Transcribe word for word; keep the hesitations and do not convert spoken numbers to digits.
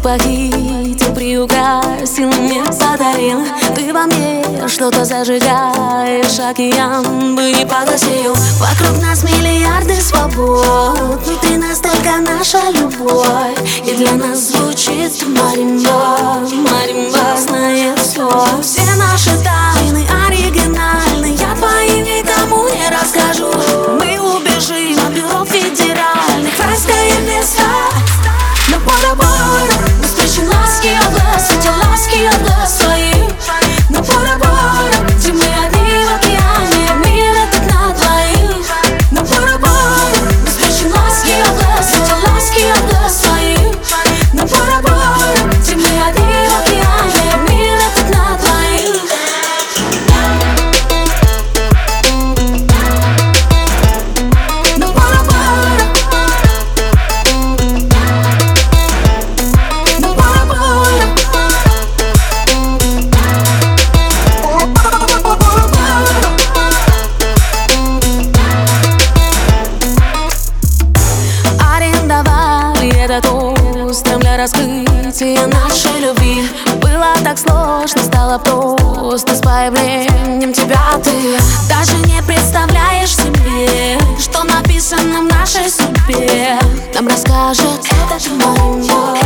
похитил, приукрасил, мне подарил. Ты во мне что-то зажигаешь, океан бы не поглотил. Вокруг нас миллиарды свобод, внутри нас только наша любовь. И для нас звучит маримба, маримба знает все. Все наши тайны оригинальны, я твои никому не расскажу. Мы убежим от бюро федеральных, райское место. Но Бора-Бора, мы спрячем ласки от глаз, эти ласки от глаз твоих. Но Бора-Бора, где мы одни в океане, мир этот на двоих. Но Бора-Бора, мы спрячем ласки от глаз, эти ласки от глаз твоих. Но Бора-Бора, где мы одни в океане, мир этот на двоих. Но Бора-Бора, но Бора-Бора, арендовали этот остров для раскрытия нашей любви. Было так сложно, стало просто с появлением тебя ты. Даже не представляешь себе, что написано в нашей судьбе. Нам расскажет этот маримба.